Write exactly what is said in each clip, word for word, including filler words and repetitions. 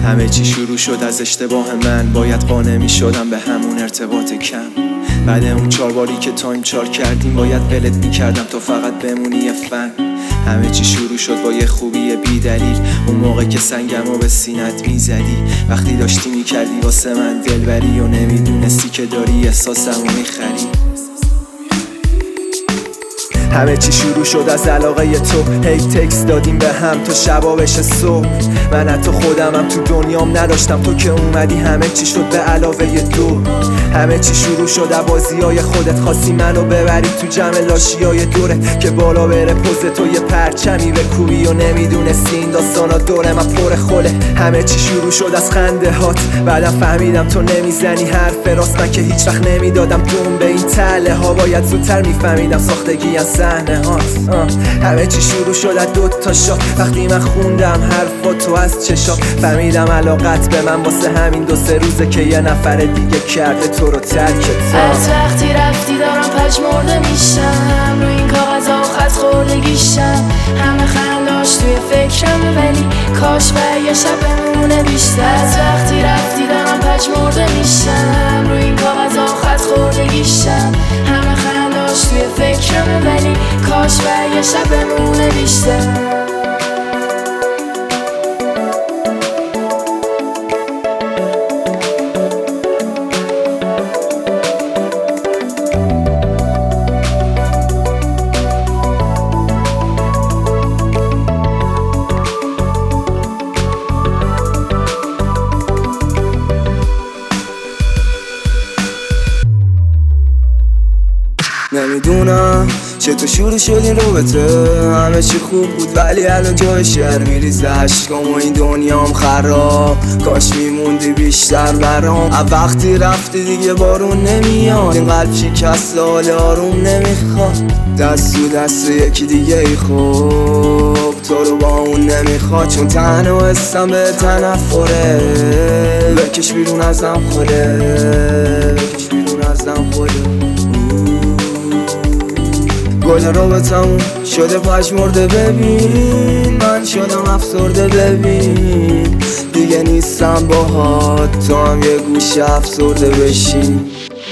همه چی شروع شد از اشتباه من، باید قانع می شدم به همون ارتباط کم. بعد اون چار باری که تایم چار کردیم باید ولت می کردم تو فقط بمونی یه فن. همه چی شروع شد با یه خوبی بی دلیل، اون موقع که سنگمو به سینت می زدی، وقتی داشتی می کردی واسه من دلبری و نمیدونستی که داری احساسمو می خری. همه چی شروع شد از علاقه تو، هی تکس دادیم به هم تا شبا بشه صبح. من حتی خودمم تو دنیام نداشتم، تو که اومدی همه چی شد به علاوه دو. همه چی شروع شد از بازیای خودت، خواستی منو ببری تو جمع لاشیای دوره، که بالا بره پوز تو یه پرچمی به کوبی و نمیدونستی این داستانا دوره من پر خله. همه چی شروع شد از خنده هات، بعدم فهمیدم تو نمیزنی حرف راست، من که هیچ وقت نمیدادم دوم به این تله ها، باید زودتر میفهمیدم ساختگی از صحنه هات. همه چی شروع شد از دو تا شات، وقتی من خوندم حرفاتو از چشات، فهمیدم علاقت به من واسه همین دو سه روزه که یه نفر دیگه کرده تو رو ترکت. از وقتی رفتی دارم پژمرده میشم، رو این کاغذها خط خوردگیشم، همه خنداش توی فکرم ولی کاش و یه شب بمونه بیشتر. از وقتی رفتی دارم پژمرده میشم، رو این کاغذها خط خوردگیشم، همه خنداش توی فکرم ولی کاش و یه شب بمونه بیشتر. نمیدونم چطور شروع شد این رابطه، همه چی خوب بود ولی الان جای شهر میریزه عشقام و این دنیام خراب، کاش میموندی بیشتر برام. از وقتی رفتی دیگه بارون نمیاد، این قلب شکست حال آروم نمیخواد، دست تو دست یکی دیگه ای خوب تو رو با اون نمیخواد، چون تنها حسم به تنفره، بکش بیرون ازم خوره، بکش بیرون ازم خوره. گل رابطمون شده پژمرده ببین، من شدم افسرده ببین، دیگه نیستم باهات تو هم یه گوشه افسرده بشین.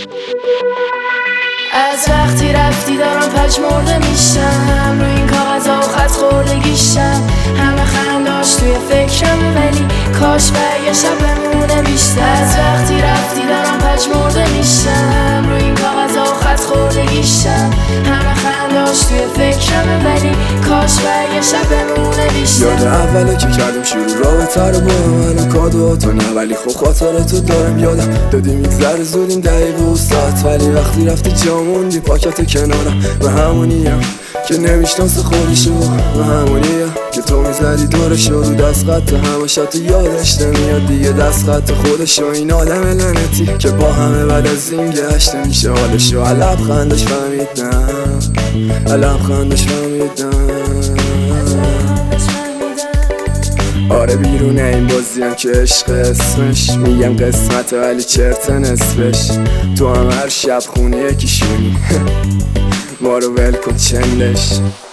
از وقتی رفتی دارم پژمرده میشم، رو این کاغذها خط خوردگیشم، همه خنداش توی فکرم ولی کاش و یه شب بمونه بیشتر. از وقتی رفتی دارم پژمرده میشم، رو این کاغذها خط خوردگیشم، همه خنداش توی فکرم ولی کاش و یه شب بمونه بیشتر. یاد اوله که کردیم شروع رابطه رو با من و کادواتو نه، ولی خب خاطراتو دارم یادم دادی میگذره زودیم دقیقه و ساعت، ولی وقتی رفتی جاموندی پاکت کنارم، و همونیم که نمیشناس خودشو، و همونیم که تو میزدی دورشو رو دست خط همه تو یادش نمیاد دیگه دست خط خودشو، این آدم لعنتی که با همه بعد از این گشت نمیشه حالشو، علب خندش فهمیدم، علب خندش فهمیدم. آره بیرونه این بازیم که عشق اسمش، میگم قسمت ولی چرت نصفش، تو هم هر شب خونه یکیشونی ما رو ول کن چندش.